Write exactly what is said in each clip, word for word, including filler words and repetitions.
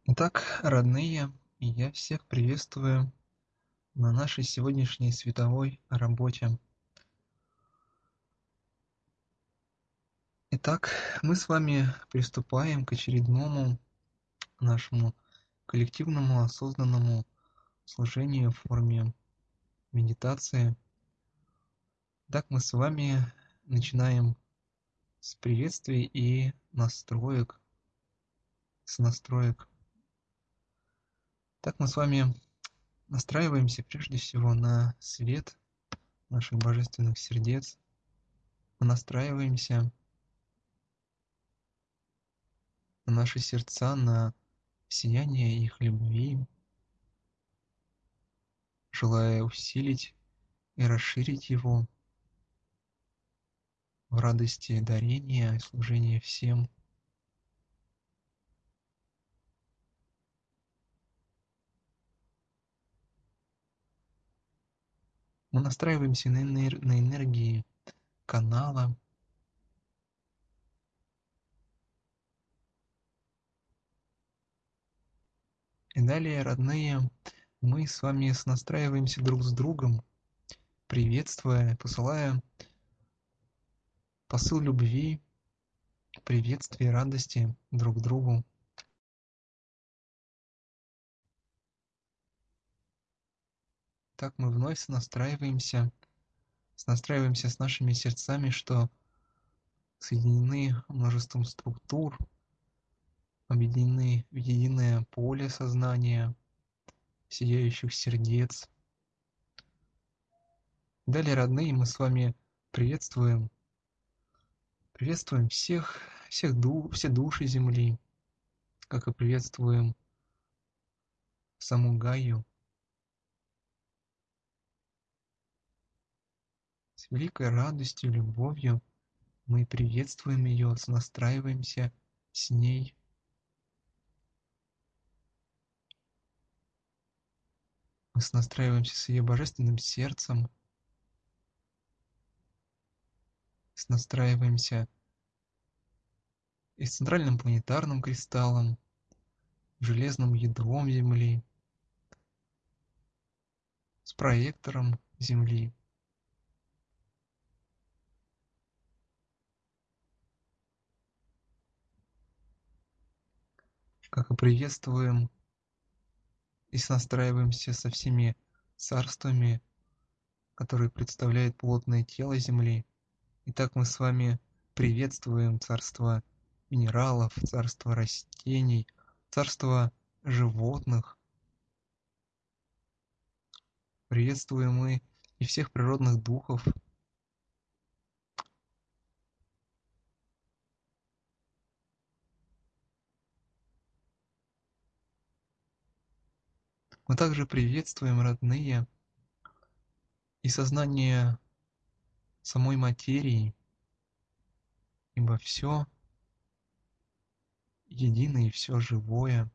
Итак, родные, я всех приветствую на нашей сегодняшней световой работе. Итак, мы с вами приступаем к очередному нашему коллективному осознанному служению в форме медитации. Так мы с вами начинаем с приветствий и настроек, с настроек. Так мы с вами настраиваемся прежде всего на свет наших божественных сердец. Мы настраиваемся на наши сердца, на сияние их любви, желая усилить и расширить его в радости дарения и служения всем. Мы настраиваемся на, энер- на энергии канала. И далее, родные, мы с вами настраиваемся друг с другом, приветствуя, посылая посыл любви, приветствия, радости друг к другу. Так мы вновь настраиваемся, настраиваемся с нашими сердцами, что соединены множеством структур, объединены в единое поле сознания, сияющих сердец. Далее, родные, мы с вами приветствуем, приветствуем всех, всех ду, все души Земли, как и приветствуем саму Гаю. С великой радостью, любовью мы приветствуем ее, настраиваемся с ней. Мы настраиваемся с ее божественным сердцем, настраиваемся и с центральным планетарным кристаллом, железным ядром Земли, с проектором Земли. Как и приветствуем и настраиваемся со всеми царствами, которые представляют плотное тело Земли. Итак, мы с вами приветствуем царство минералов, царство растений, царство животных. Приветствуем мы и всех природных духов. Мы также приветствуем, родные, и сознание самой материи, ибо все едино и все живое.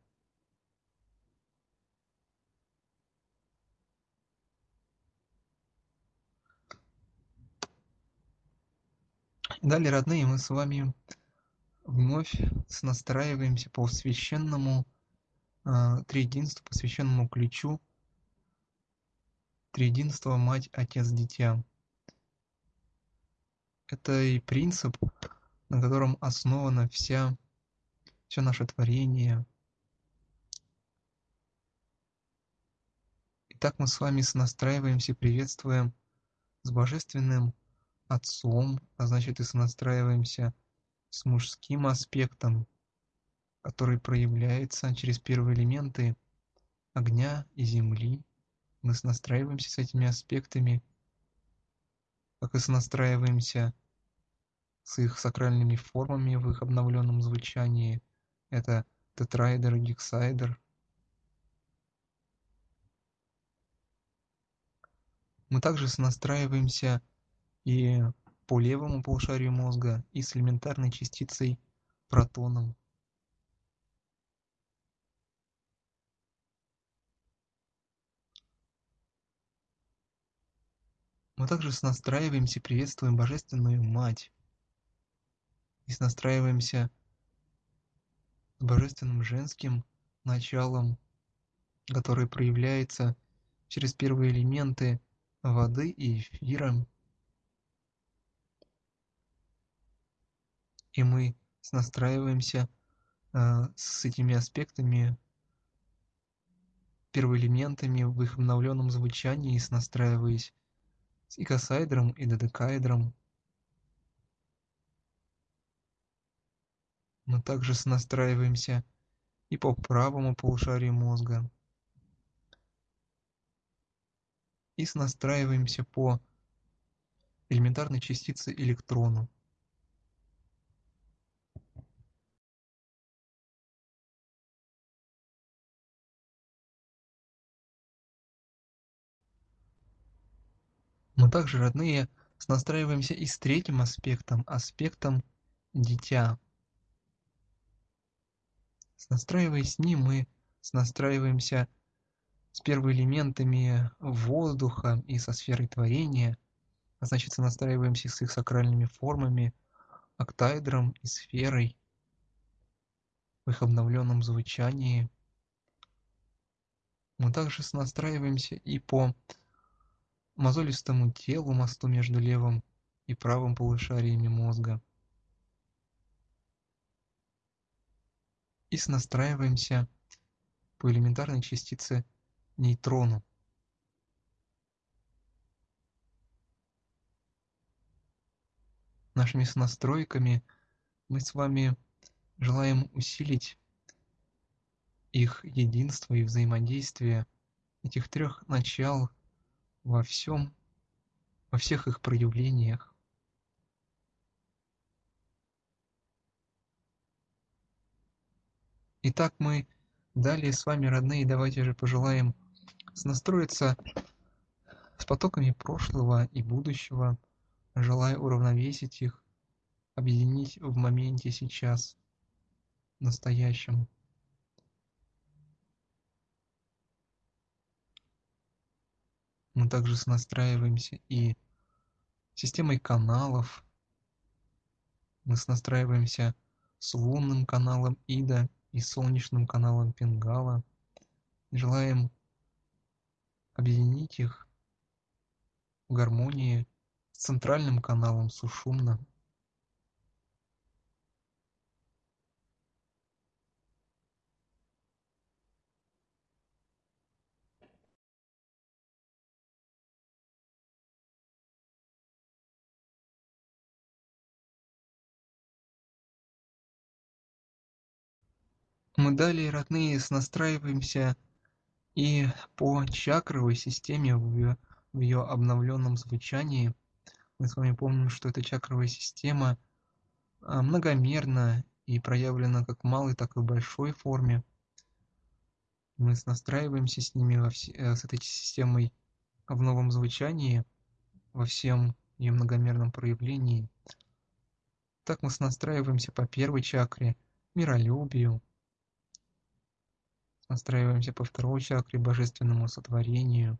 Далее, родные, мы с вами вновь настраиваемся по священному э, триединству, по священному ключу триединства Мать, Отец, Дитя. Это и принцип, на котором основано вся, все наше творение. Итак, мы с вами сонастраиваемся, приветствуем с Божественным Отцом, а значит и сонастраиваемся с мужским аспектом, который проявляется через первые элементы огня и земли. Мы сонастраиваемся с этими аспектами, как и сонастраиваемся с их сакральными формами в их обновленном звучании. Это тетраэдр и гексаэдр. Мы также сонастраиваемся и по левому полушарию мозга, и с элементарной частицей протоном. Мы также сонастраиваемся, приветствуем Божественную Мать. И сонастраиваемся с Божественным Женским началом, которое проявляется через первые элементы воды и эфира. И мы настраиваемся э, с этими аспектами, первоэлементами в их обновленном звучании, настраиваясь с икосаэдром и додекаэдром. Мы также настраиваемся и по правому полушарию мозга, и настраиваемся по элементарной частице электрону. Мы также, родные, настраиваемся и с третьим аспектом, аспектом дитя. Настраиваясь с ним, мы настраиваемся с первоэлементами воздуха и со сферой творения, а значит, настраиваемся с их сакральными формами, октаэдром и сферой в их обновленном звучании. Мы также настраиваемся и по мозолистому телу, мосту между левым и правым полушариями мозга. И настраиваемся по элементарной частице нейтрону. Нашими настройками мы с вами желаем усилить их единство и взаимодействие этих трех начал во всем, во всех их проявлениях. Итак, мы далее с вами, родные, давайте же пожелаем настроиться с потоками прошлого и будущего, желая уравновесить их, объединить в моменте сейчас, настоящем. Мы также настраиваемся и системой каналов. Мы настраиваемся с лунным каналом Ида и солнечным каналом Пингала. Желаем объединить их в гармонии с центральным каналом Сушумна. Мы далее, родные, настраиваемся и по чакровой системе в ее, в ее обновленном звучании. Мы с вами помним, что эта чакровая система многомерна и проявлена как в малой, так и в большой форме. Мы настраиваемся с ними, во все, с этой системой в новом звучании, во всем ее многомерном проявлении. Так мы настраиваемся по первой чакре, миролюбию, настраиваемся по второй чакре, божественному сотворению,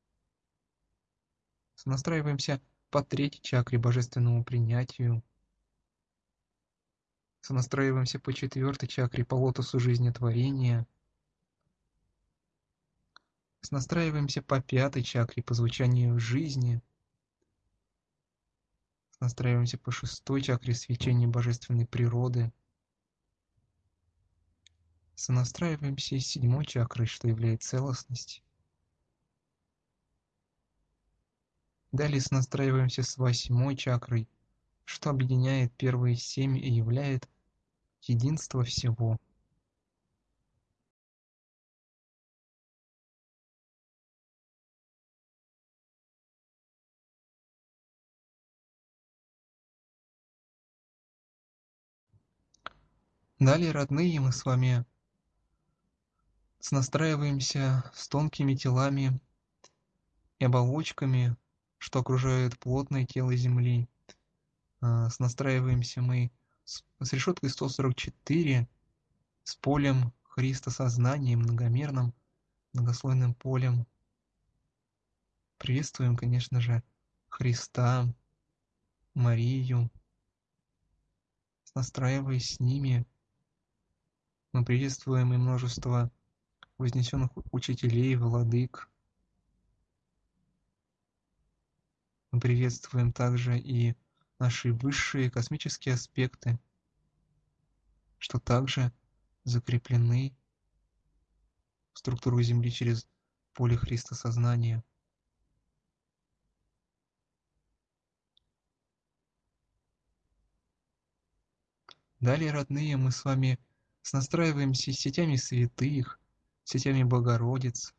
настраиваемся по третьей чакре, божественному принятию, сонастраиваемся по четвертой чакре, по лотосу жизнетворения, настраиваемся по пятой чакре, по звучанию жизни, настраиваемся по шестой чакре, свечения божественной природы, сонастраиваемся с седьмой чакрой, что является целостность. Далее сонастраиваемся с восьмой чакрой, что объединяет первые семь и являет единство всего. Далее, родные, мы с вами сонастраиваемся с тонкими телами и оболочками, что окружают плотное тело Земли. Сонастраиваемся мы с, с решеткой сто сорок четыре, с полем Христа сознания, многомерным, многослойным полем. Приветствуем, конечно же, Христа, Марию, настраиваясь с ними Мы приветствуем и множество вознесенных учителей, владык. Мы приветствуем также и наши высшие космические аспекты, что также закреплены в структуру Земли через поле Христосознания. Далее, родные, мы с вами настраиваемся с сетями святых, сетями Богородиц.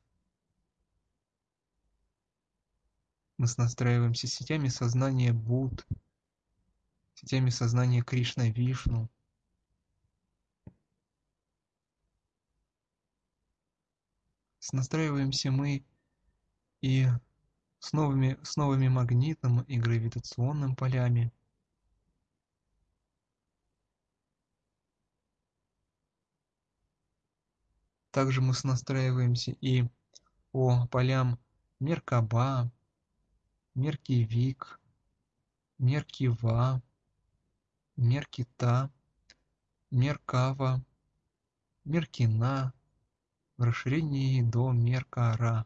Мы настраиваемся с сетями сознания Будд, сетями сознания Кришна Вишну. Настраиваемся мы и с новыми, с новыми магнитным и гравитационным полями. Также мы настраиваемся и по полям Меркаба, Меркивик, Меркива, Меркита, Меркава, Меркина, в расширении до Меркара.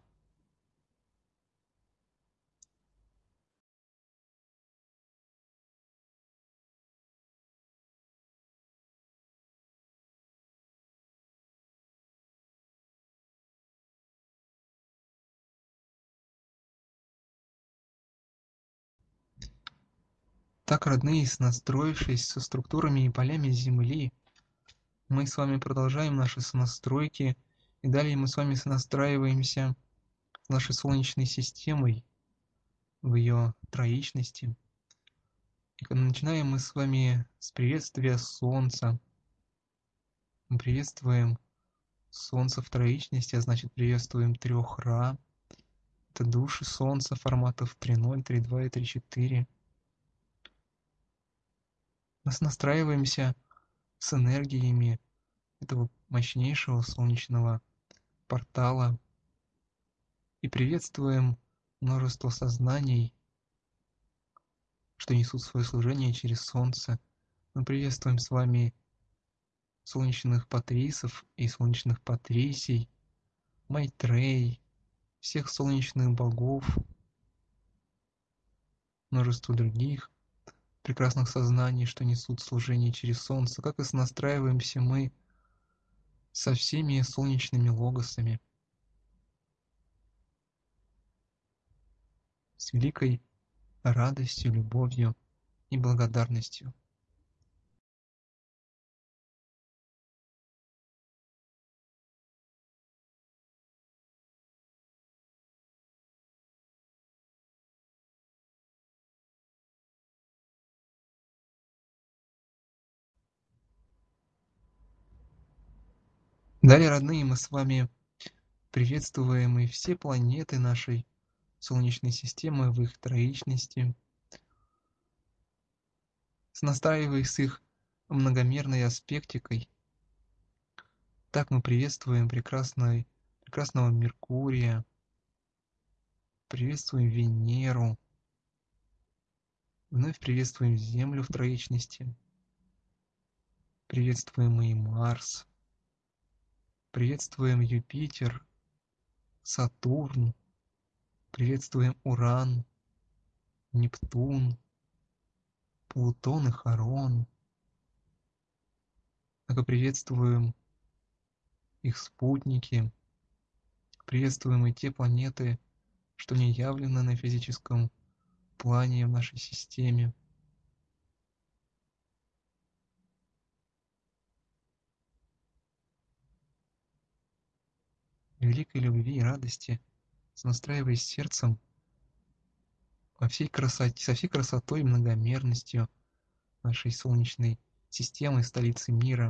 Так, родные, настроившись со структурами и полями Земли, мы с вами продолжаем наши сонастройки, и далее мы с вами сонастраиваемся с нашей Солнечной системой в ее троичности. И начинаем мы с вами с приветствия Солнца. Мы приветствуем Солнце в троичности, а значит приветствуем трех Ра. Это души Солнца форматов три ноль, три два и три четыре. Мы настраиваемся с энергиями этого мощнейшего солнечного портала и приветствуем множество сознаний, что несут свое служение через Солнце. Мы приветствуем с вами солнечных патрисов и солнечных патрисий, Майтрей, всех солнечных богов, множество других прекрасных сознаний, что несут служение через Солнце, как и настраиваемся мы со всеми солнечными логосами, с великой радостью, любовью и благодарностью. Далее, родные, мы с вами приветствуем и все планеты нашей Солнечной системы в их троичности, настраиваясь с их многомерной аспектикой. Так мы приветствуем прекрасный, прекрасного Меркурия, приветствуем Венеру, вновь приветствуем Землю в троичности, приветствуем и Марс, приветствуем Юпитер, Сатурн, приветствуем Уран, Нептун, Плутон и Харон. Так и приветствуем их спутники, приветствуем и те планеты, что не явлены на физическом плане в нашей системе. Великой любви и радости, настраиваясь сердцем во всей красоте, со всей красотой и многомерностью нашей Солнечной системы, столицы мира.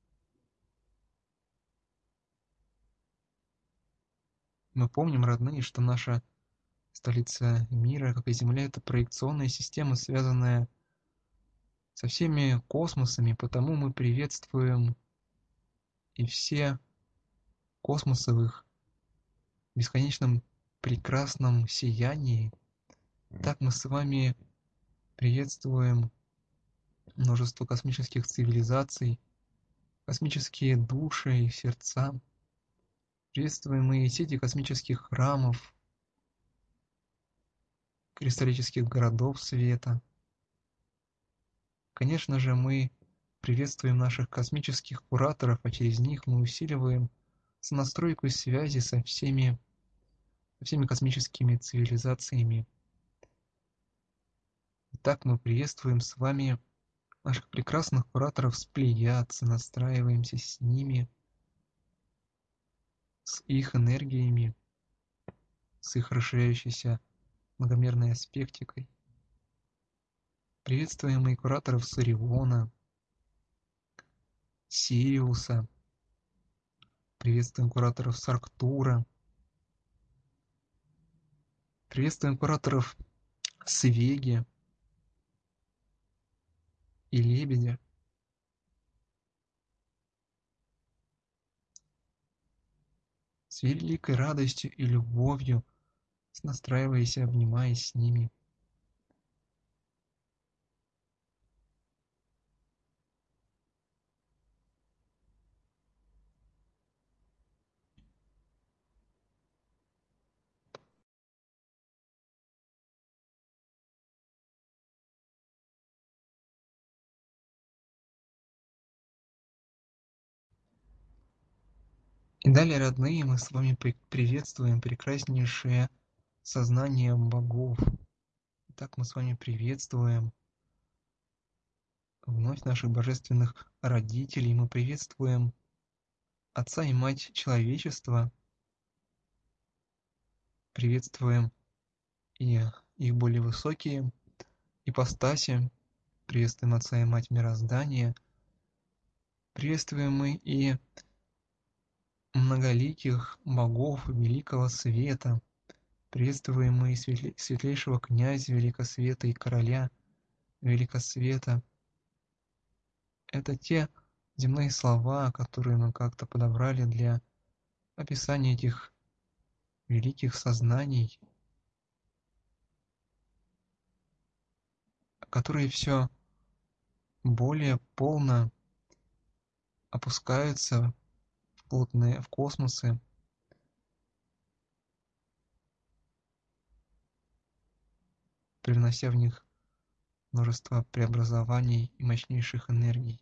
Мы помним, родные, что наша столица мира, как и Земля, это проекционная система, связанная со всеми космосами, потому мы приветствуем и все космосы в их бесконечном прекрасном сиянии. Так мы с вами приветствуем множество космических цивилизаций, космические души и сердца. Приветствуем мы сети космических храмов, кристаллических городов света. Конечно же, мы приветствуем наших космических кураторов, а через них мы усиливаем сонастройку связи со всеми, со всеми космическими цивилизациями. Итак, мы приветствуем с вами наших прекрасных кураторов с Плеяд, настраиваемся с ними, с их энергиями, с их расширяющейся многомерной аспектикой. Приветствуем и кураторов с Ориона, Сириуса. Приветствуем кураторов с Арктура. Приветствуем кураторов с Веги и Лебедя. С великой радостью и любовью, настраиваясь и обнимаясь с ними. И далее, родные, мы с вами при- приветствуем прекраснейшее сознание богов. Итак, мы с вами приветствуем вновь наших божественных родителей. Мы приветствуем Отца и Мать человечества. Приветствуем и их более высокие ипостаси. Приветствуем Отца и Мать мироздания. Приветствуем мы и многоликих богов великого света. Приветствуем мы и светле- светлейшего князя Великосвета и короля Великосвета. Это те земные слова, которые мы как-то подобрали для описания этих великих сознаний, которые все более полно опускаются в плотные в космосы, привнося в них множество преобразований и мощнейших энергий.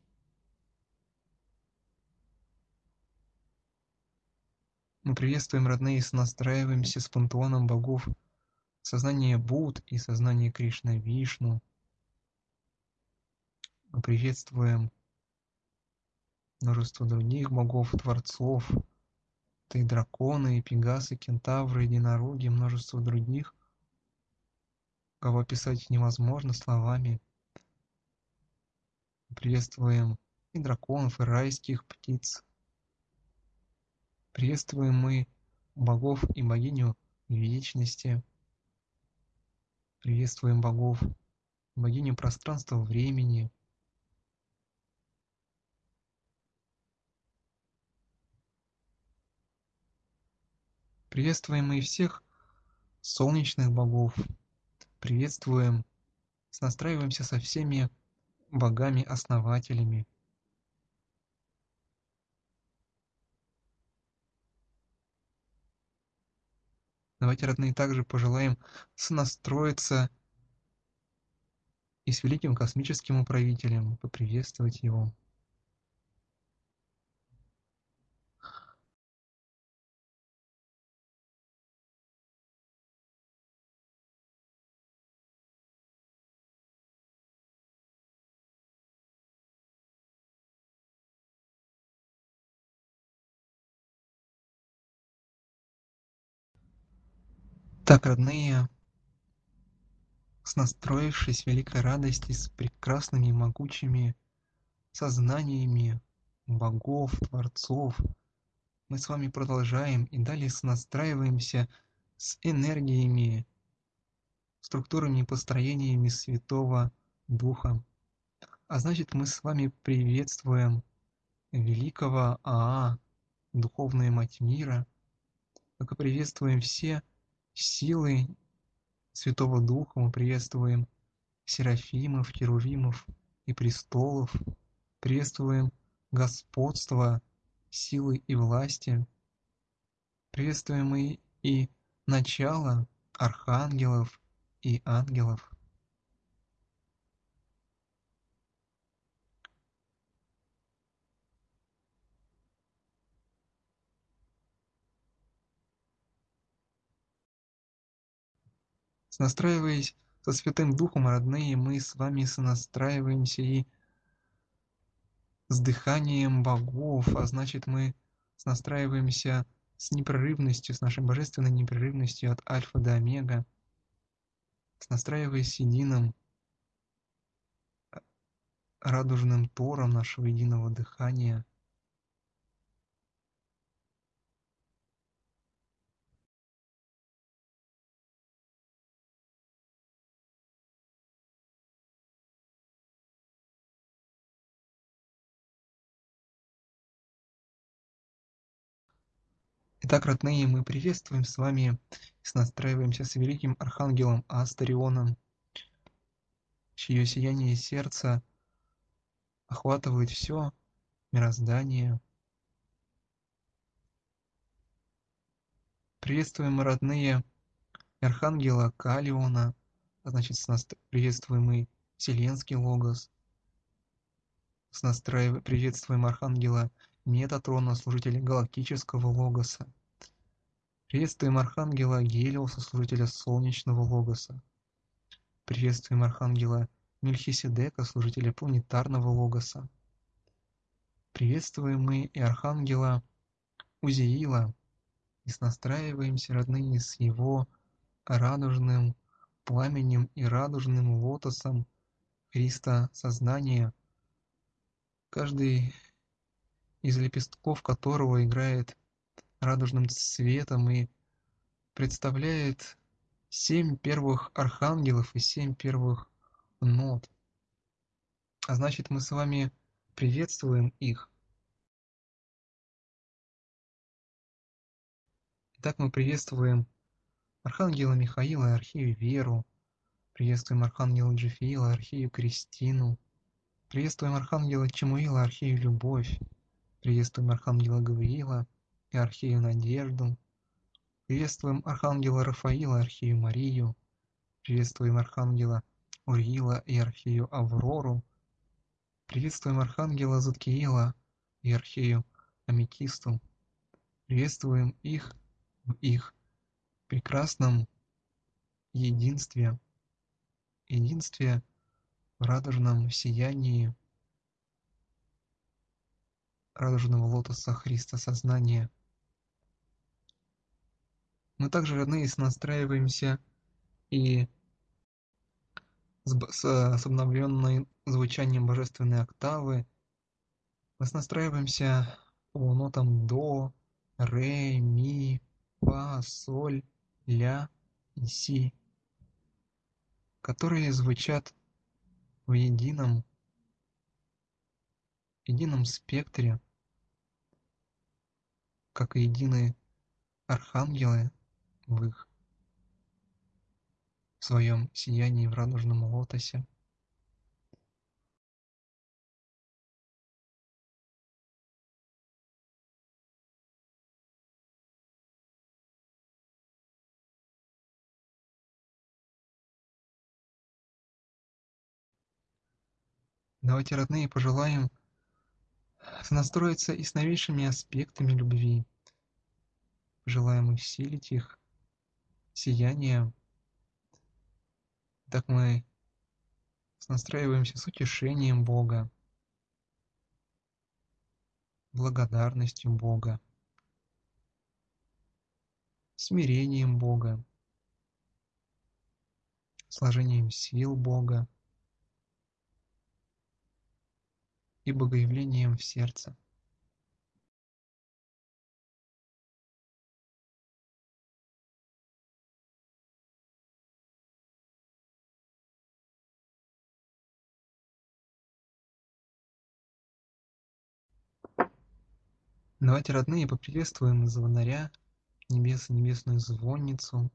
Мы приветствуем, родные, и сонастраиваемся с пантеоном богов сознание Будд и сознание Кришна Вишну. Мы приветствуем множество других богов, творцов, это и драконы, и пегасы, кентавры, единороги, множество других, кого описать невозможно словами. Приветствуем и драконов, и райских птиц. Приветствуем мы богов и богиню вечности. Приветствуем богов, богиню пространства-времени. Приветствуем мы и всех солнечных богов. Приветствуем, настраиваемся со всеми богами-основателями. Давайте, родные, также пожелаем сонастроиться и с великим космическим управителем, поприветствовать его. Так, родные, снастроившись в великой радости с прекрасными и могучими сознаниями богов, творцов, мы с вами продолжаем и далее снастраиваемся с энергиями, структурами и построениями Святого Духа. А значит, мы с вами приветствуем великого Аа, Духовную Мать Мира, как и приветствуем все силы Святого Духа, мы приветствуем Серафимов, Херувимов и Престолов, приветствуем господства, силы и власти. Приветствуем мы и начало архангелов и ангелов. Сонастраиваясь со Святым Духом, родные, мы с вами сонастраиваемся и с дыханием богов, а значит, мы сонастраиваемся с непрерывностью, с нашей божественной непрерывностью от альфа до омега, сонастраиваясь с единым радужным тором нашего единого дыхания. Итак, родные, мы приветствуем с вами и сонастраиваемся с великим архангелом Астарионом, чье сияние сердца охватывает все мироздание. Приветствуем, родные, архангела Калиона, а значит, приветствуем и Вселенский Логос, сонастраив... приветствуем архангела Метатрона, служителя галактического Логоса. Приветствуем архангела Гелиоса, служителя солнечного Логоса. Приветствуем архангела Мельхиседека, служителя планетарного Логоса. Приветствуем мы и архангела Узиила, и сонастраиваемся, родные, с его радужным пламенем и радужным лотосом Христа сознания, каждый из лепестков которого играет радужным цветом и представляет семь первых архангелов и семь первых нот. А значит, мы с вами приветствуем их. Итак, мы приветствуем архангела Михаила и архию Веру, приветствуем архангела Джефиила, архию Кристину, приветствуем архангела Чемуила, архию Любовь, приветствуем архангела Гавриила и архию Надежду, приветствуем архангела Рафаила, архию Марию, приветствуем архангела Уриила и архию Аврору, приветствуем архангела Заткиила и архию Аметисту, приветствуем их в их прекрасном единстве, единстве в радужном сиянии радужного лотоса Христа сознания. Мы также, родные, сонастраиваемся и с, с, с обновленным звучанием божественной октавы. Мы сонастраиваемся по нотам до, ре, ми, фа, соль, ля и си, которые звучат в едином, едином спектре, как и единые архангелы в их в своем сиянии в радужном лотосе. Давайте, родные, пожелаем сонастроиться и с новейшими аспектами любви. Желаем усилить их сияние. Так мы сонастраиваемся с утешением Бога, благодарностью Бога, смирением Бога, сложением сил Бога и богоявлением в сердце. Давайте, родные, поприветствуем звонаря, небес и небесную звонницу.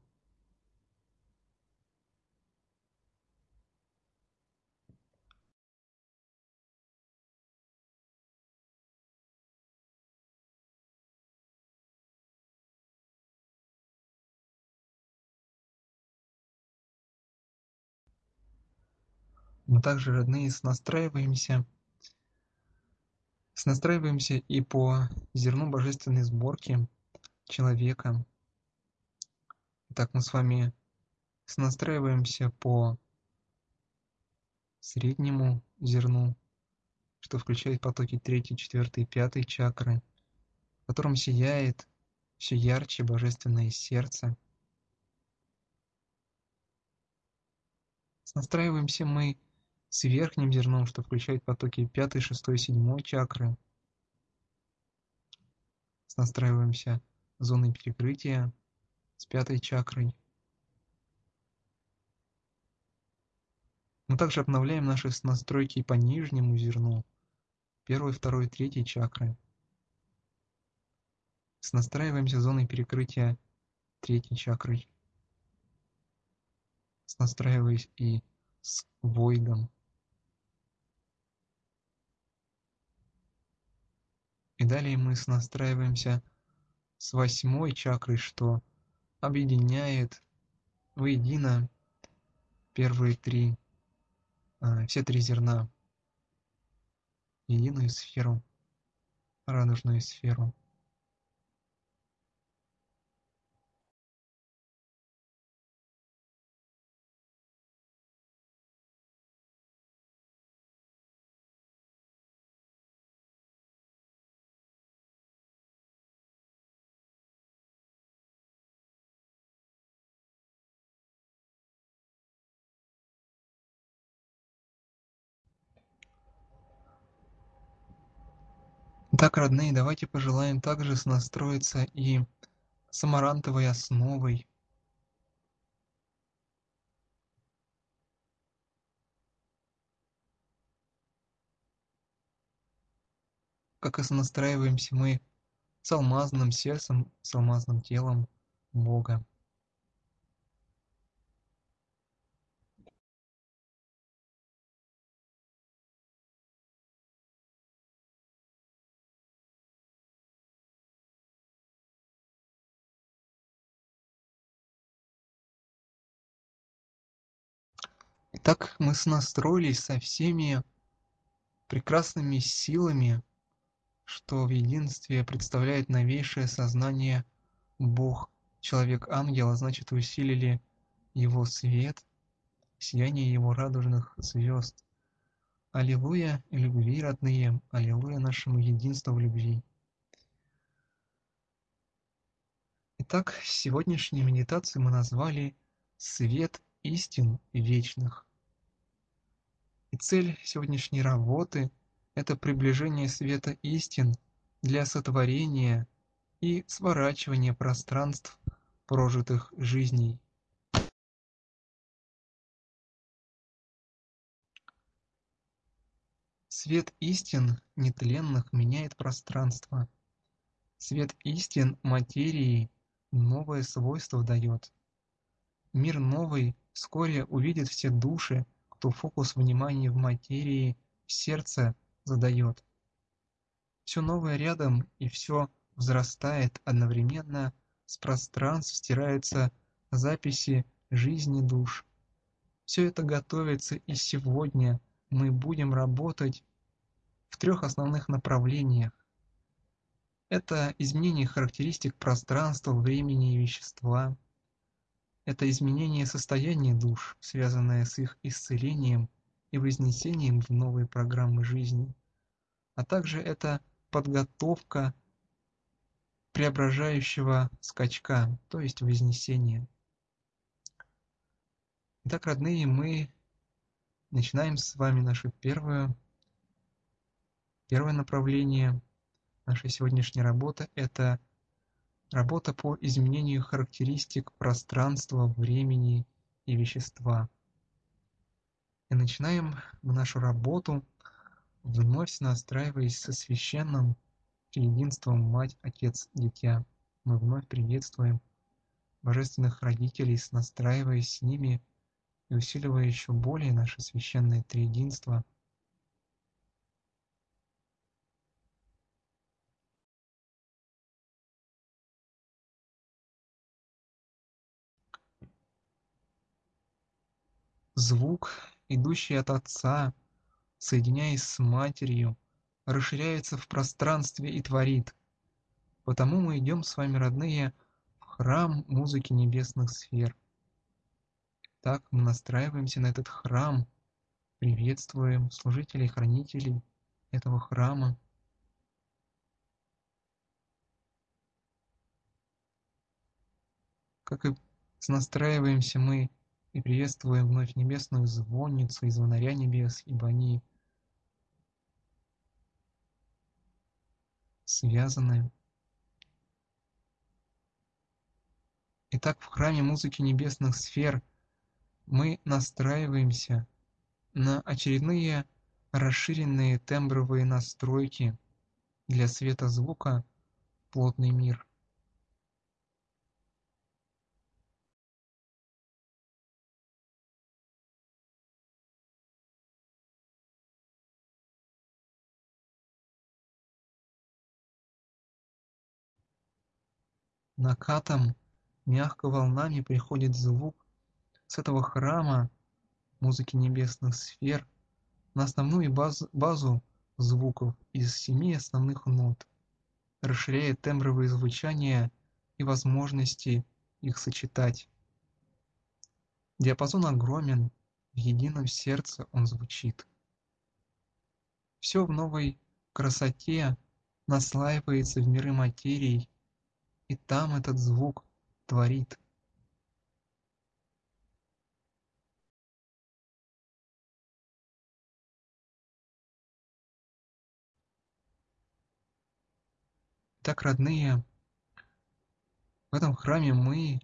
Мы также, родные, снастраиваемся, снастраиваемся и по зерну божественной сборки человека. Итак, мы с вами снастраиваемся по среднему зерну, что включает потоки третьей, четвертой и пятой чакры, в котором сияет все ярче божественное сердце. Снастраиваемся мы с верхним зерном, что включает потоки пятой, шестой и седьмой чакры. Снастраиваемся зоной перекрытия с пятой чакрой. Мы также обновляем наши настройки по нижнему зерну, первой, второй и третьей чакры. Снастраиваемся зоной перекрытия третьей чакрой. Снастраиваясь и с войдом. И далее мы снастраиваемся с восьмой чакрой, что объединяет воедино первые три, э, все три зерна, единую сферу, радужную сферу. Итак, родные, давайте пожелаем также снастроиться и с амарантовой основой. Как и сонастраиваемся мы с алмазным сердцем, с алмазным телом Бога. Итак, мы сонастроились со всеми прекрасными силами, что в единстве представляет новейшее сознание Бог, человек, ангел, а значит усилили его свет, сияние его радужных звезд. Аллилуйя любви, родные, аллилуйя нашему единству в любви. Итак, сегодняшнюю медитацию мы назвали «Свет истин вечных». И цель сегодняшней работы – это приближение света истин для сотворения и сворачивания пространств прожитых жизней. Свет истин нетленных меняет пространство. Свет истин материи новое свойство дает. Мир новый вскоре увидят все души, кто фокус внимания в материи в сердце задает. Все новое рядом и все взрастает одновременно, с пространств стираются записи жизни душ. Все это готовится, и сегодня мы будем работать в трех основных направлениях. Это изменение характеристик пространства, времени и вещества. Это изменение состояния душ, связанное с их исцелением и вознесением в новые программы жизни. А также это подготовка преображающего скачка, то есть вознесения. Итак, родные, мы начинаем с вами наше первое, первое направление нашей сегодняшней работы. Это работа по изменению характеристик пространства, времени и вещества. И начинаем мы нашу работу, вновь настраиваясь со священным единством Мать, Отец, Дитя. Мы вновь приветствуем божественных родителей, настраиваясь с ними и усиливая еще более наше священное триединство. Звук идущий от Отца, соединяясь с Матерью, расширяется в пространстве и творит. Потому мы идем с вами, родные, в храм музыки небесных сфер. Так мы настраиваемся на этот храм, приветствуем служителей, хранителей этого храма. Как и настраиваемся мы и приветствуем вновь небесную звонницу и звонаря небес, ибо они связаны. Итак, в храме музыки небесных сфер мы настраиваемся на очередные расширенные тембровые настройки для светозвука «Плотный мир». Накатом, мягко волнами приходит звук с этого храма музыки небесных сфер на основную базу, базу звуков из семи основных нот, расширяя тембровые звучания и возможности их сочетать. Диапазон огромен, в едином сердце он звучит. Все в новой красоте наслаивается в миры материй, и там этот звук творит. Так, родные, в этом храме мы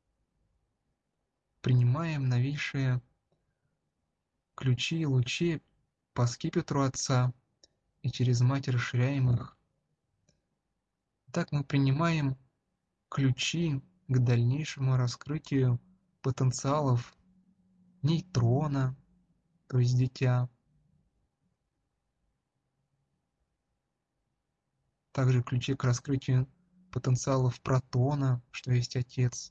принимаем новейшие ключи и лучи по скипетру Отца и через Мать расширяем их. Так мы принимаем ключи к дальнейшему раскрытию потенциалов нейтрона, то есть дитя, также ключи к раскрытию потенциалов протона, что есть Отец,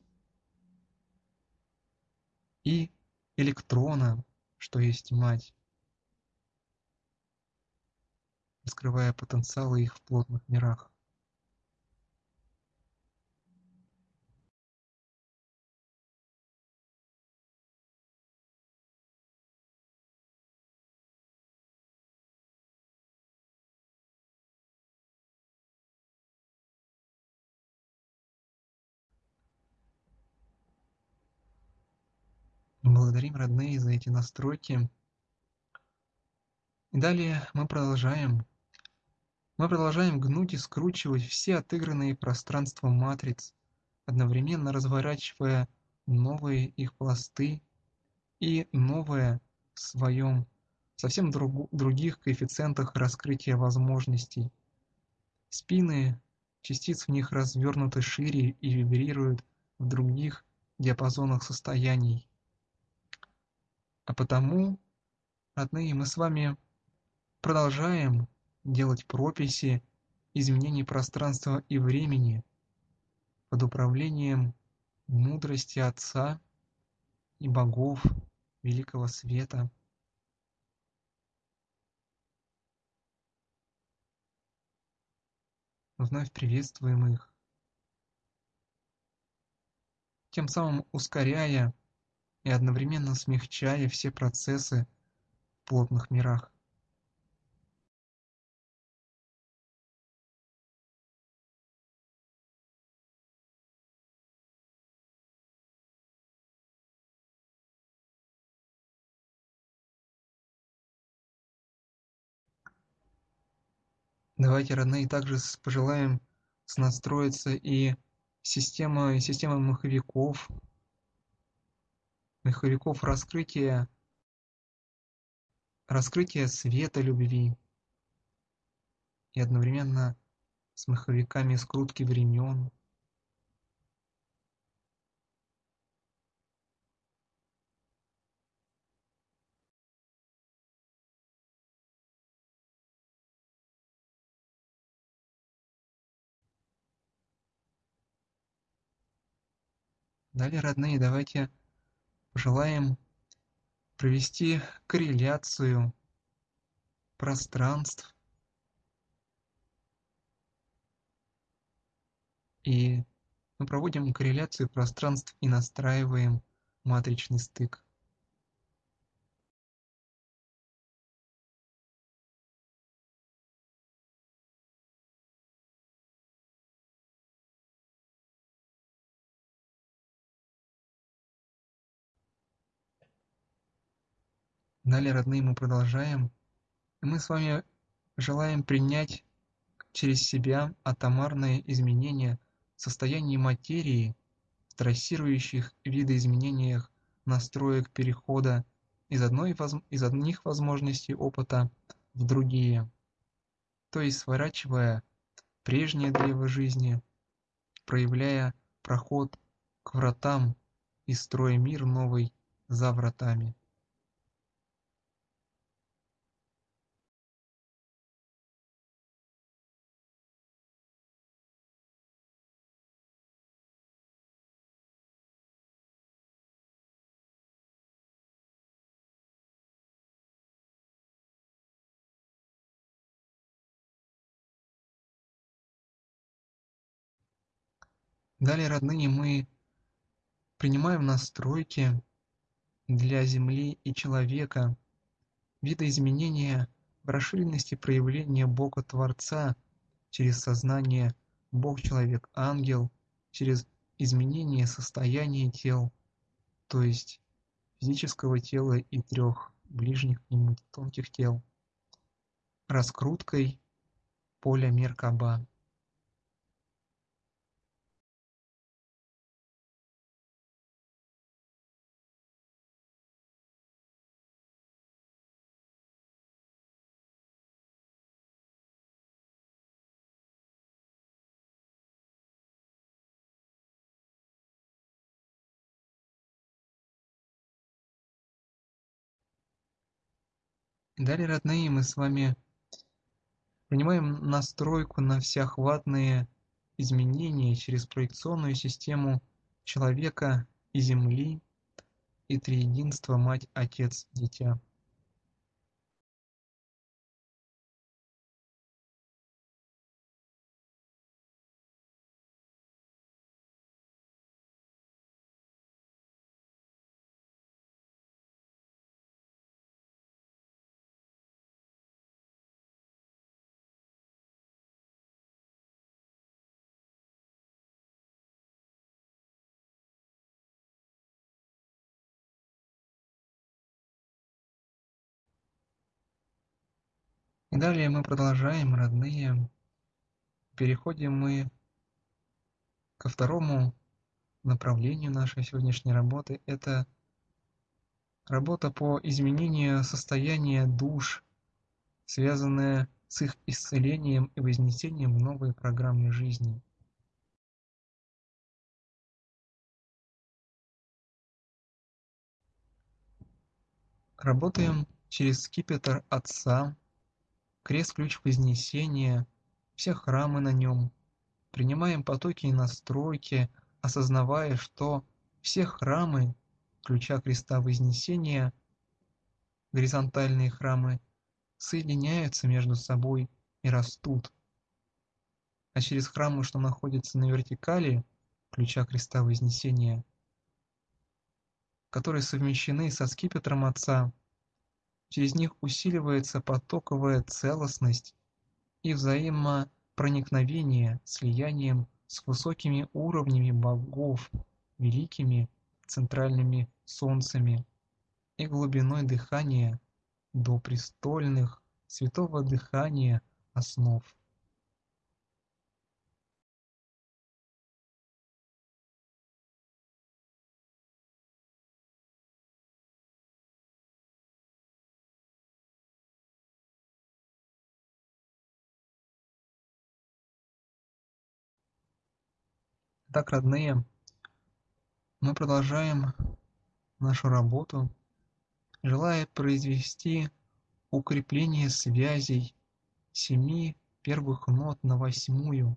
и электрона, что есть Мать, раскрывая потенциалы их в плотных мирах. Мы благодарим, родные, за эти настройки. И далее мы продолжаем. Мы продолжаем гнуть и скручивать все отыгранные пространства матриц, одновременно разворачивая новые их пласты и новое в своем совсем друг, других коэффициентах раскрытия возможностей. Спины частиц в них развернуты шире и вибрируют в других диапазонах состояний. А потому, родные, мы с вами продолжаем делать прописи изменений пространства и времени под управлением мудрости Отца и богов Великого Света. Вновь приветствуем их, тем самым ускоряя и одновременно смягчая все процессы в плотных мирах. Давайте, родные, также пожелаем снастроиться и система, система маховиков, маховиков раскрытия, раскрытия света любви и одновременно с маховиками скрутки времен. Далее, родные, давайте пожелаем провести корреляцию пространств и мы проводим корреляцию пространств и настраиваем матричный стык. Далее, родные, мы продолжаем. И мы с вами желаем принять через себя атомарные изменения состояния материи в трассирующих видоизменениях настроек перехода из, одной, из одних возможностей опыта в другие, то есть сворачивая прежнее древо жизни, проявляя проход к вратам и строя мир новый за вратами. Далее, родные, мы принимаем настройки для Земли и человека, видоизменения в расширенности проявления Бога-Творца через сознание Бог-человек-ангел, через изменение состояния тел, то есть физического тела и трех ближних к нему тонких тел, раскруткой поля Меркаба. Далее, родные, мы с вами принимаем настройку на всеохватные изменения через проекционную систему человека и Земли и триединство Мать, Отец, Дитя. И далее мы продолжаем, родные. Переходим мы ко второму направлению нашей сегодняшней работы. Это работа по изменению состояния душ, связанная с их исцелением и вознесением в новые программы жизни. Работаем через скипетр Отца, крест-ключ Вознесения, все храмы на нем. Принимаем потоки и настройки, осознавая, что все храмы ключа креста Вознесения, горизонтальные храмы, соединяются между собой и растут. А через храмы, что находятся на вертикали ключа креста Вознесения, которые совмещены со скипетром Отца, через них усиливается потоковая целостность и взаимопроникновение слиянием с высокими уровнями богов, великими центральными солнцами и глубиной дыхания до престольных святого дыхания основ. Так, родные, мы продолжаем нашу работу, желая произвести укрепление связей семи первых нот на восьмую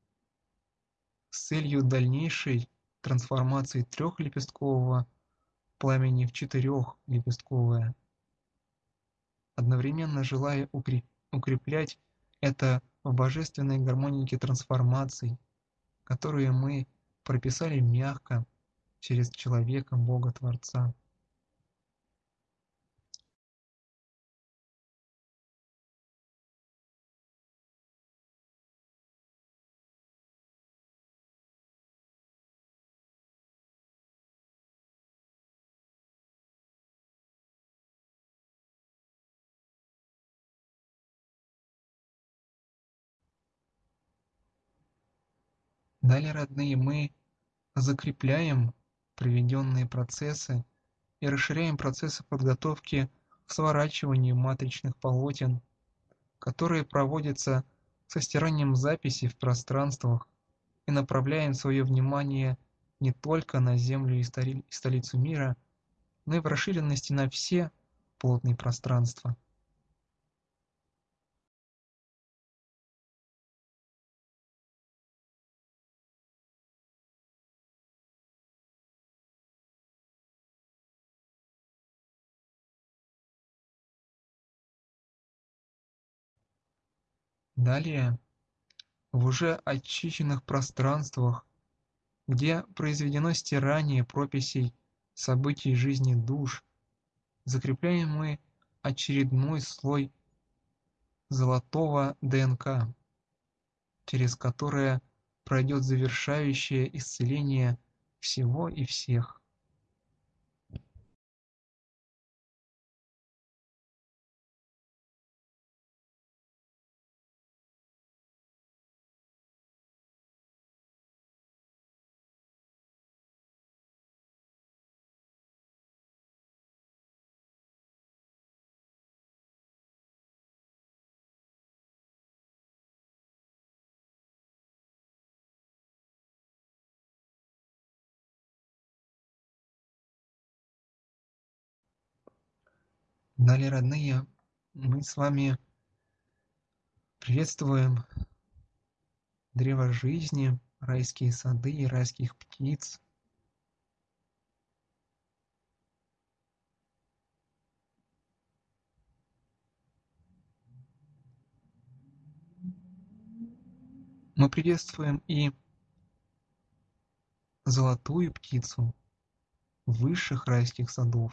с целью дальнейшей трансформации трехлепесткового пламени в четырехлепестковое, одновременно желая укреплять это в божественной гармонике трансформаций, которые мы прописали мягко через человека Бога-Творца. Далее, родные, мы закрепляем проведенные процессы и расширяем процессы подготовки к сворачиванию матричных полотен, которые проводятся со стиранием записей в пространствах, и направляем свое внимание не только на Землю и столицу мира, но и в расширенности на все плотные пространства. Далее, в уже очищенных пространствах, где произведено стирание прописей событий жизни душ, закрепляем мы очередной слой золотого ДНК, через которое пройдет завершающее исцеление всего и всех. Далее, родные, мы с вами приветствуем древо жизни, райские сады и райских птиц. Мы приветствуем и золотую птицу высших райских садов.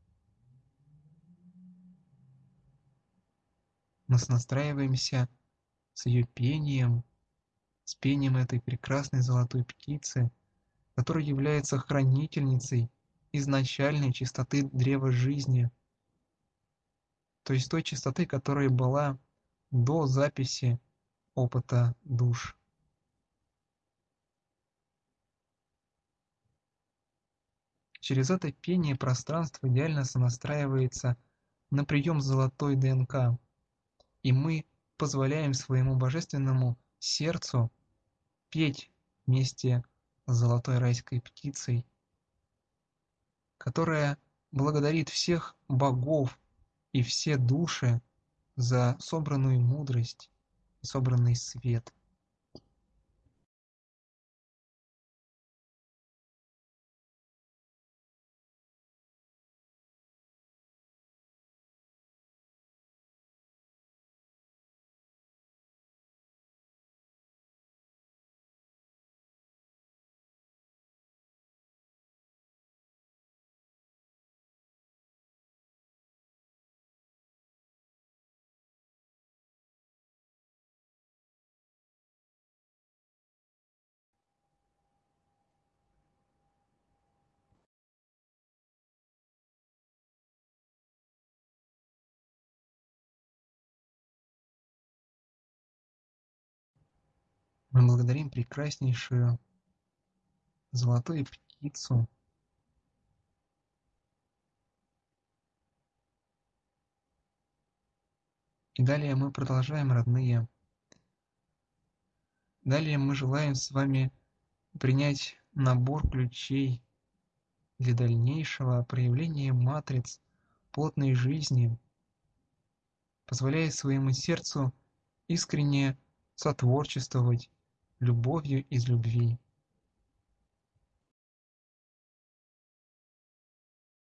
Мы настраиваемся с ее пением, с пением этой прекрасной золотой птицы, которая является хранительницей изначальной чистоты древа жизни, то есть той чистоты, которая была до записи опыта душ. Через это пение пространство идеально сонастраивается на прием золотой ДНК, и мы позволяем своему божественному сердцу петь вместе с золотой райской птицей, которая благодарит всех богов и все души за собранную мудрость и собранный свет. Мы благодарим прекраснейшую золотую птицу, и далее мы продолжаем, родные. Далее мы желаем с вами принять набор ключей для дальнейшего проявления матриц плотной жизни, позволяя своему сердцу искренне сотворчествовать любовью из любви.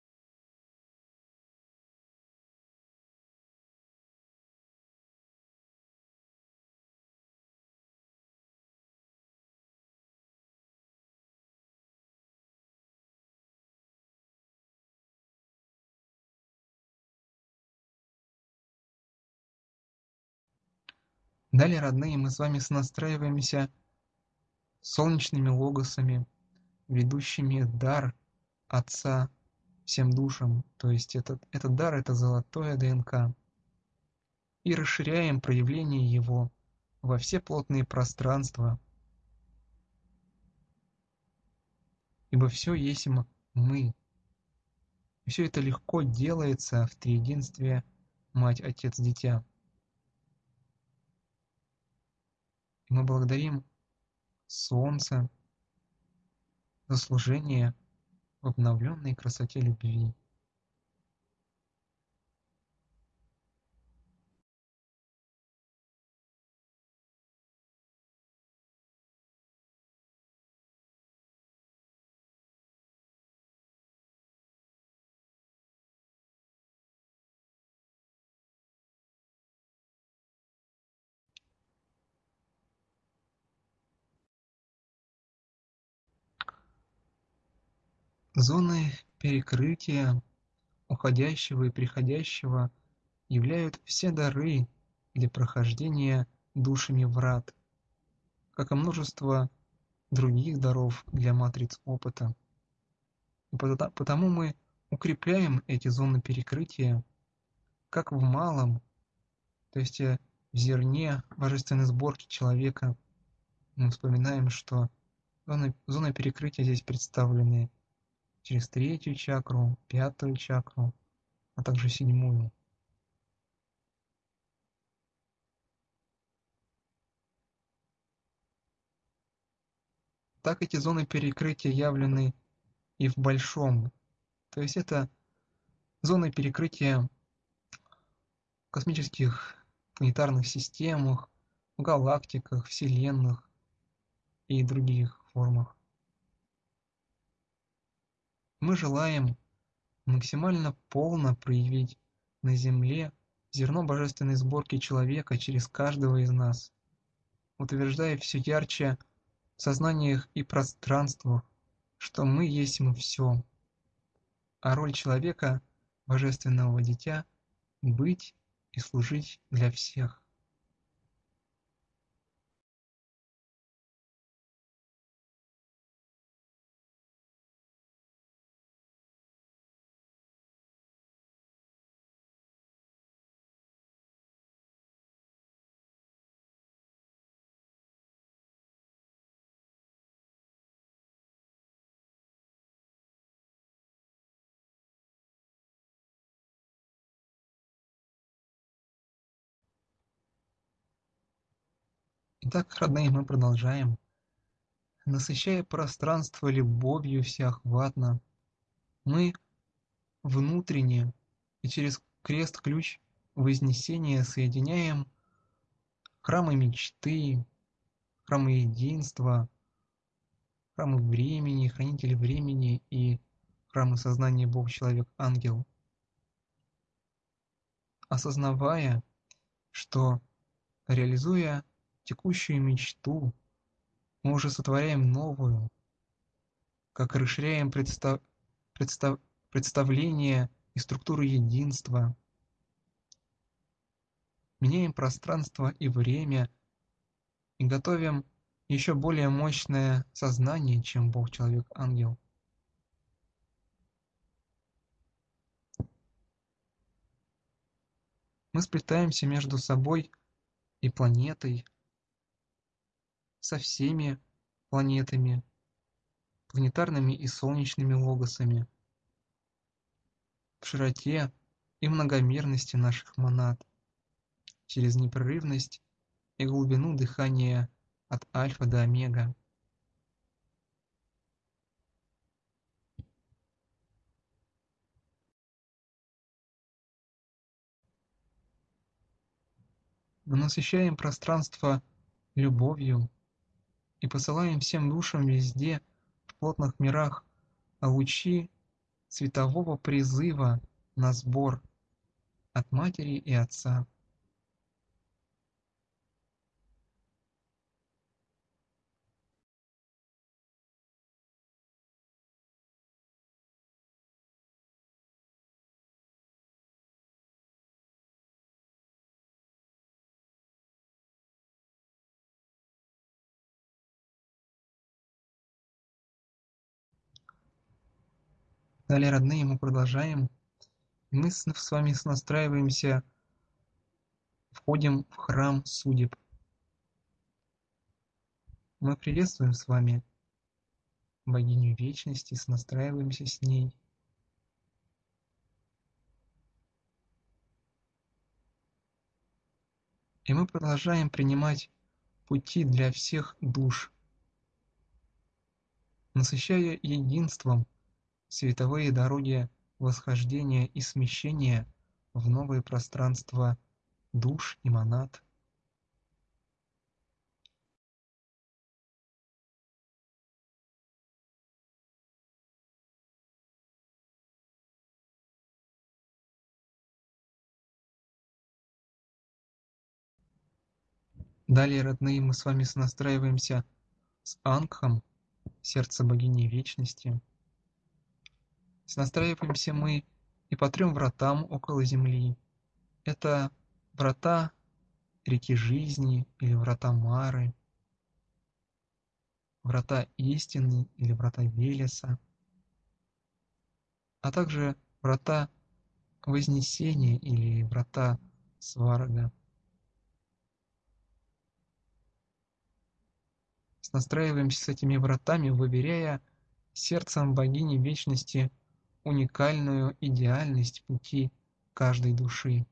Далее, родные, мы с вами сонастраиваемся солнечными логосами, ведущими дар Отца всем душам, то есть этот, этот дар — это золотое ДНК, и расширяем проявление его во все плотные пространства, ибо все есть мы, и все это легко делается в триединстве Мать, Отец, Дитя. И мы благодарим Солнце за служение в обновленной красоте любви. Зоны перекрытия уходящего и приходящего являют все дары для прохождения душами врат, как и множество других даров для матриц опыта. И потому мы укрепляем эти зоны перекрытия как в малом, то есть э, в зерне божественной сборки человека. Мы вспоминаем, что зоны, зоны перекрытия здесь представлены через третью чакру, пятую чакру, а также седьмую. Так эти зоны перекрытия явлены и в большом, то есть это зоны перекрытия в космических планетарных системах, в галактиках, вселенных и других формах. Мы желаем максимально полно проявить на Земле зерно божественной сборки человека через каждого из нас, утверждая все ярче в сознаниях и пространствах, что мы есть мы все, а роль человека, божественного дитя, быть и служить для всех. Итак, родные, мы продолжаем. Насыщая пространство любовью всеохватно, мы внутренне и через крест-ключ Вознесения соединяем храмы мечты, храмы единства, храмы времени, хранители времени и храмы сознания Бог-человек-ангел, осознавая, что, реализуя текущую мечту, мы уже сотворяем новую, как расширяем представ... представ... представление и структуру единства, меняем пространство и время и готовим еще более мощное сознание, чем Бог, человек, ангел. Мы сплетаемся между собой и планетой, со всеми планетами, планетарными и солнечными логосами, в широте и многомерности наших монад, через непрерывность и глубину дыхания от альфа до омега. Мы насыщаем пространство любовью и посылаем всем душам везде, в плотных мирах, лучи светового призыва на сбор от матери и отца. Далее, родные, мы продолжаем. Мы с с вами настраиваемся, входим в храм судеб. Мы приветствуем с вами богиню вечности, настраиваемся с ней. И мы продолжаем принимать пути для всех душ, насыщая единством световые дороги восхождения и смещения в новые пространства душ и монад. Далее, родные, мы с вами настраиваемся с Ангхом, сердце богини вечности. Настраиваемся мы и по трем вратам около Земли. Это врата реки жизни или врата Мары, врата истины или врата Велеса, а также врата Вознесения или врата Сварога. Настраиваемся с этими вратами, выверяя сердцем богини вечности уникальную идеальность пути каждой души.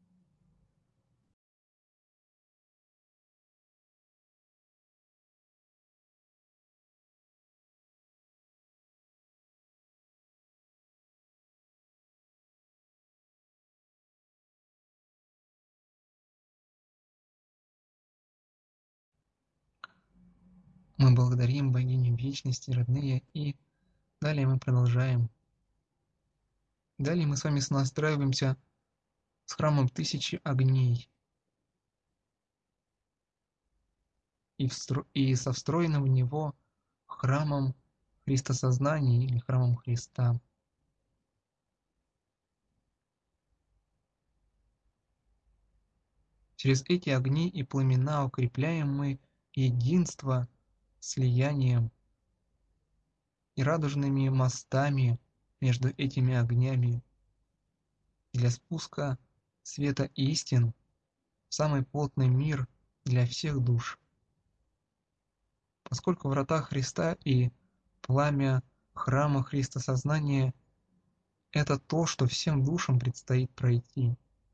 Мы благодарим богиню вечности, родные, и далее мы продолжаем. Далее мы с вами настраиваемся с храмом тысячи огней и, встро... и со встроенным в него храмом Христосознания или храмом Христа. Через эти огни и пламена укрепляем мы единство слиянием и радужными мостами между этими огнями для спуска света истин в самый плотный мир для всех душ. Поскольку врата Христа и пламя храма Христосознания — это то, что всем душам предстоит пройти.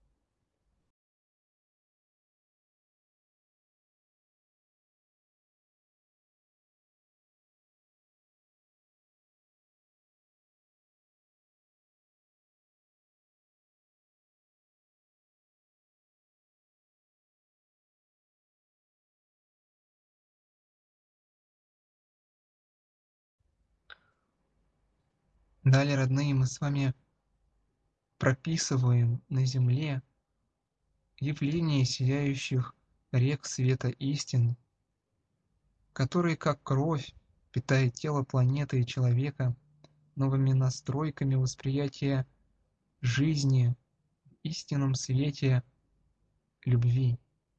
Далее, родные, мы с вами прописываем на земле явление сияющих рек света истин, которые, как кровь, питает тело планеты и человека новыми настройками восприятия жизни в истинном свете любви.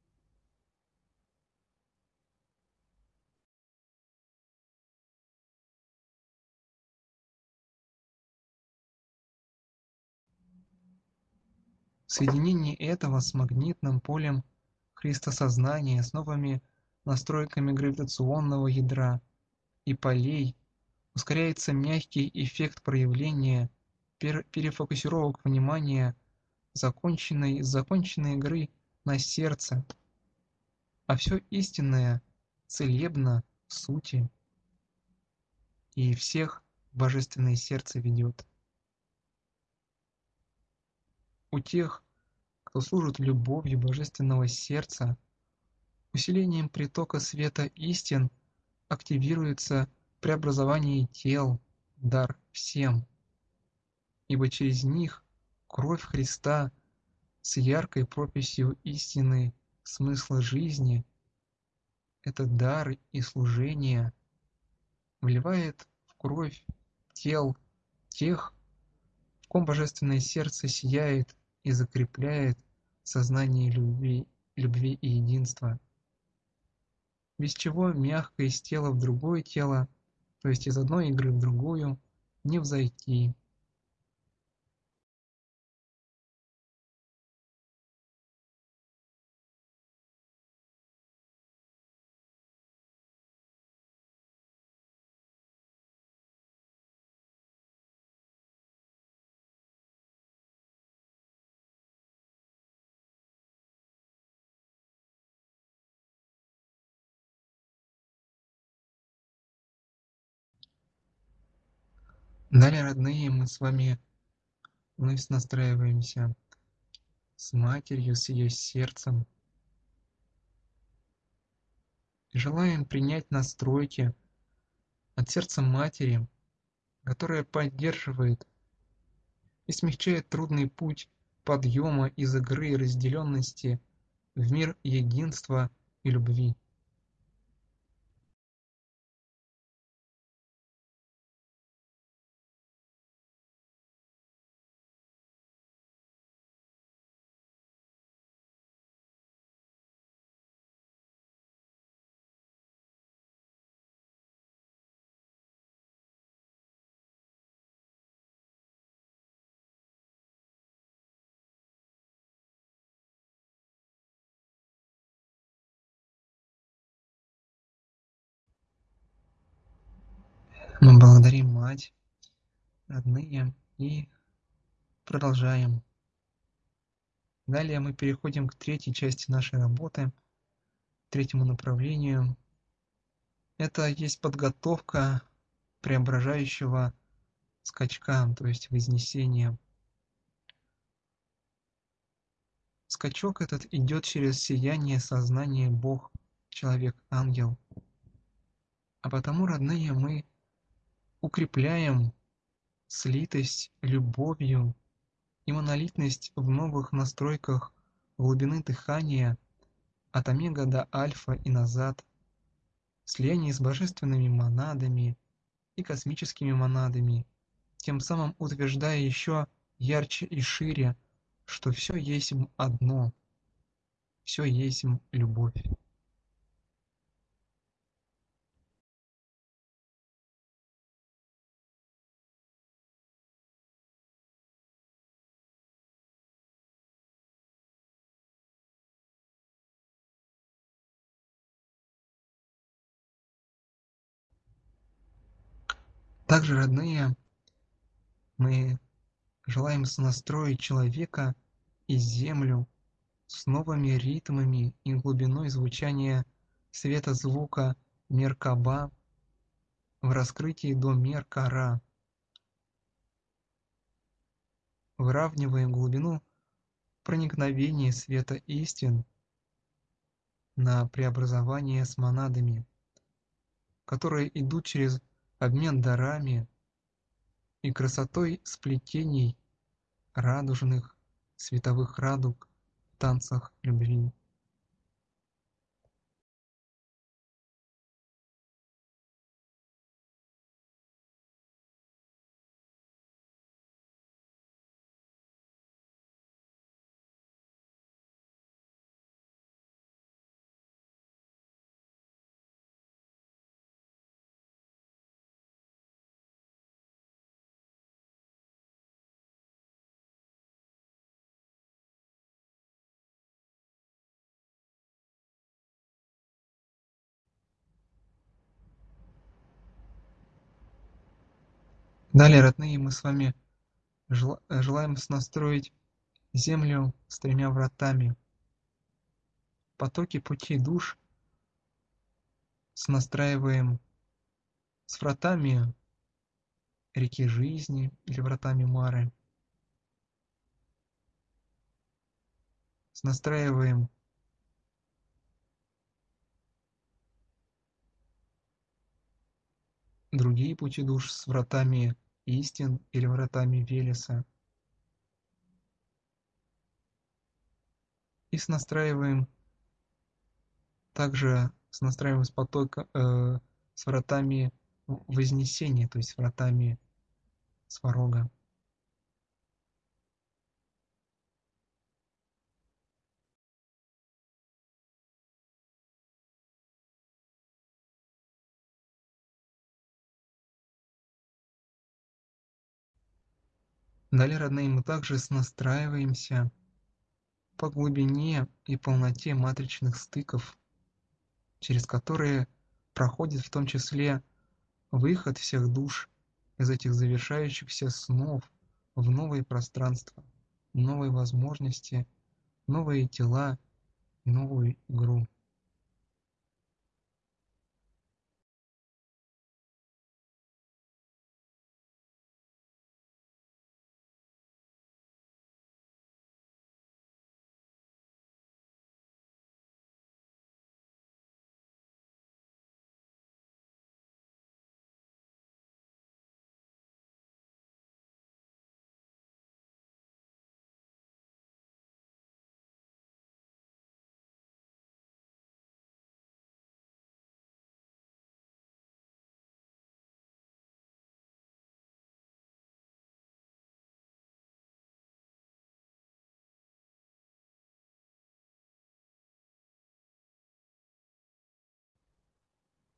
Соединение этого с магнитным полем Христосознания, с новыми настройками гравитационного ядра и полей ускоряется мягкий эффект проявления перефокусировок внимания законченной, законченной игры на сердце, а все истинное целебно в сути, и всех божественное сердце ведет. У тех, кто служит любовью божественного сердца, усилением притока света истин активируется преобразование тел, дар всем, ибо через них кровь Христа с яркой прописью истины смысла жизни, этот дар и служение вливает в кровь тел тех, в ком божественное сердце сияет и закрепляет сознание любви, любви и единства, без чего мягко из тела в другое тело, то есть из одной игры в другую, не взойти, Далее, родные, мы с вами вновь настраиваемся с матерью, с ее сердцем. И желаем принять настройки от сердца матери, которая поддерживает и смягчает трудный путь подъема из игры и разделенности в мир единства и любви. Мы благодарим Мать, родные, и продолжаем. Далее мы переходим к третьей части нашей работы, третьему направлению. Это есть подготовка преображающего скачка, то есть вознесения. Скачок этот идет через сияние сознания Бог, человек, ангел. А потому, родные, мы укрепляем слитость любовью и монолитность в новых настройках глубины дыхания от омега до альфа и назад, в слиянии с божественными монадами и космическими монадами, тем самым утверждая еще ярче и шире, что все есть одно, все есть любовь. Также, родные, мы желаем сонастроить человека и землю с новыми ритмами и глубиной звучания света звука Меркаба в раскрытии до Меркара. Выравниваем глубину проникновения света истин на преобразование с монадами, которые идут через обмен дарами и красотой сплетений радужных световых радуг в танцах любви. Далее, родные, мы с вами желаем настроить землю с тремя вратами. Потоки пути душ настраиваем с вратами реки жизни или вратами Мары. Настраиваем другие пути душ с вратами истин или вратами Велеса. И настраиваем также с настраиваем с потока э, с вратами Вознесения, то есть с вратами Сварога. Далее, родные, мы также настраиваемся по глубине и полноте матричных стыков, через которые проходит в том числе выход всех душ из этих завершающихся снов в новые пространства, новые возможности, новые тела, новую игру.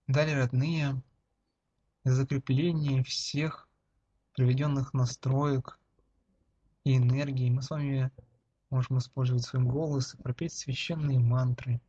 Далее, родные, для закрепления всех приведенных настроек и энергии мы с вами можем использовать свой голос и пропеть священные мантры.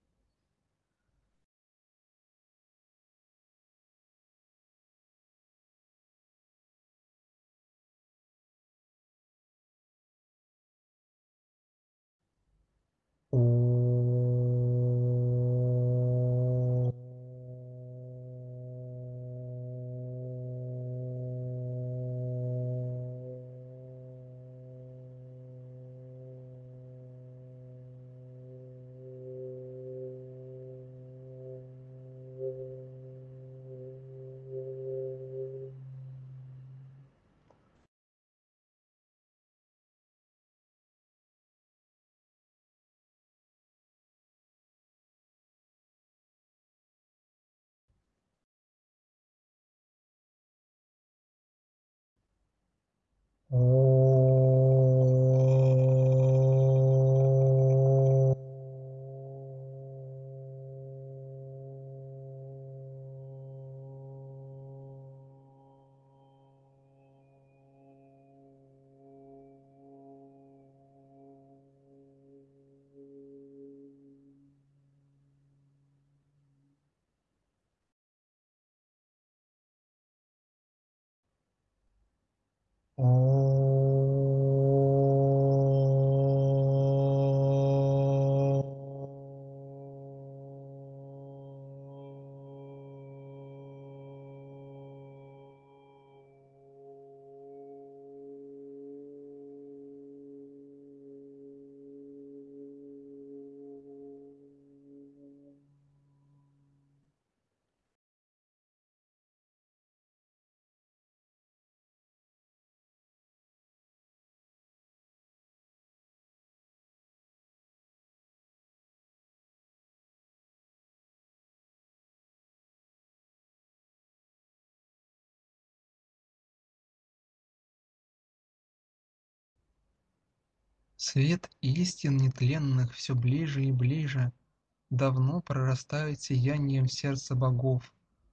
Свет истин нетленных все ближе и ближе давно прорастает сиянием сердца богов.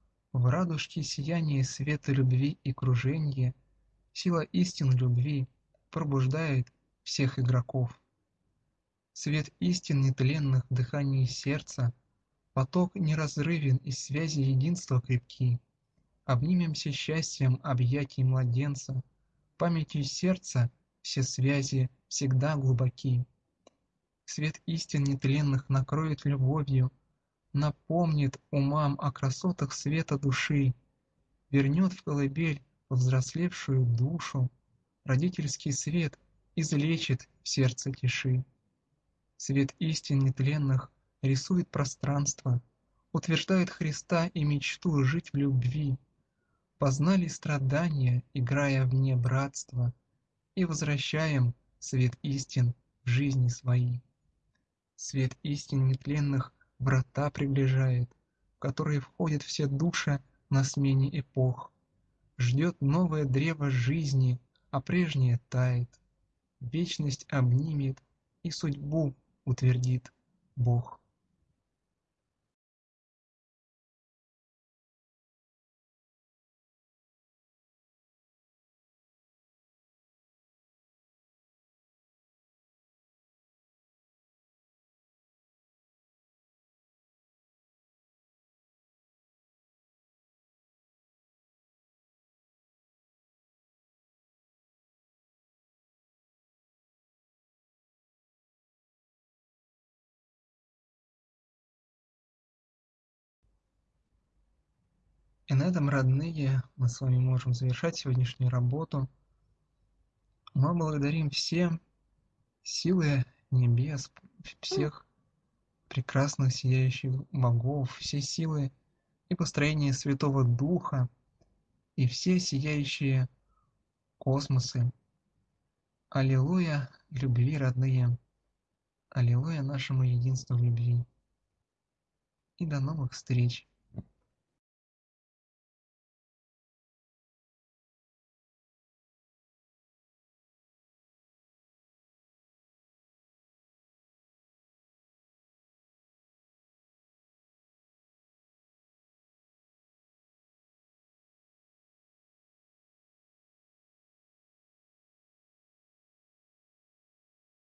В радужке сияние света любви и круженье, сила истин любви пробуждает всех игроков. Свет истин нетленных в дыхании сердца, поток неразрывен из связи единства крепки. Обнимемся счастьем объятий младенца, памятью сердца все связи всегда глубоки. Свет истин нетленных накроет любовью, напомнит умам о красотах света души, вернет в колыбель повзрослевшую душу, родительский свет излечит в сердце тиши. Свет истин нетленных рисует пространство, утверждает Христа и мечту жить в любви. Познали страдания, играя вне братства, и возвращаем свет истин в жизни свои. Свет истин нетленных врата приближает, в которые входят все души на смене эпох. Ждет новое древо жизни, а прежнее тает. Вечность обнимет и судьбу утвердит Бог. И на этом, родные, мы с вами можем завершать сегодняшнюю работу. Мы благодарим все силы небес, всех прекрасных сияющих богов, все силы и построение Святого Духа, и все сияющие космосы. Аллилуйя, любви, родные! Аллилуйя нашему единству в любви! И до новых встреч!